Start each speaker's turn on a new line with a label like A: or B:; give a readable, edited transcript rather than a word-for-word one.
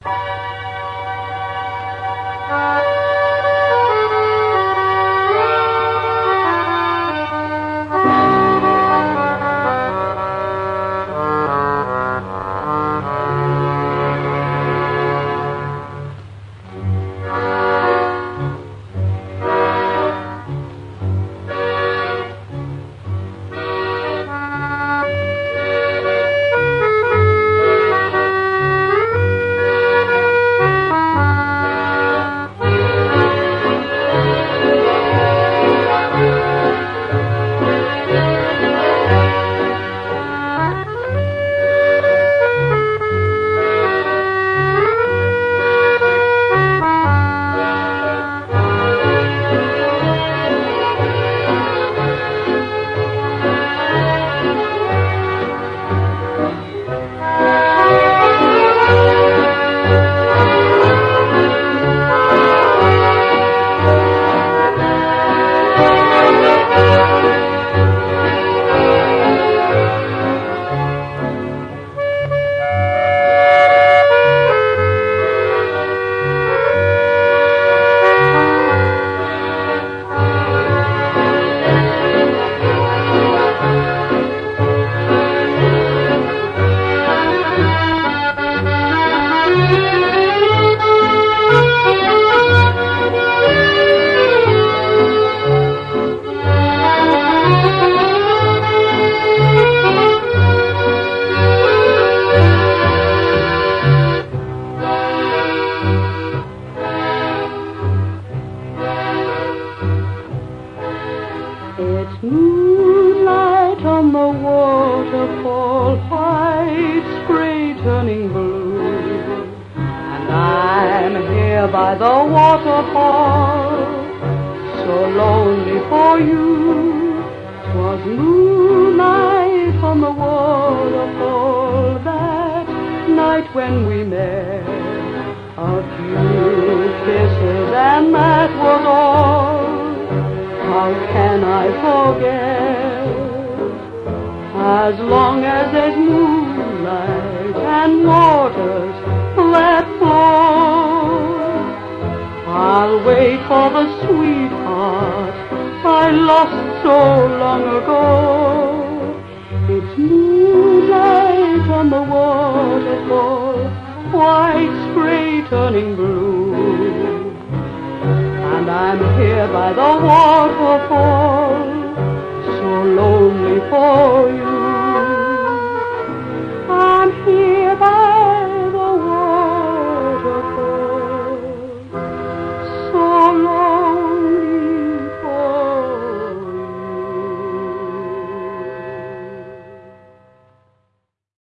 A: It's moonlight on the waterfall, white spray turning blue, and I'm here by the waterfall, so lonely for you. 'Twas moonlight on the waterfall that night when we met, a few kisses and that was all. How can I forget? As long as there's moonlight and waters that flow, I'll wait for the sweetheart I lost so long ago. It's moonlight on the waterfall, white spray turning blue, and I'm here by the waterfall, so lonely for you.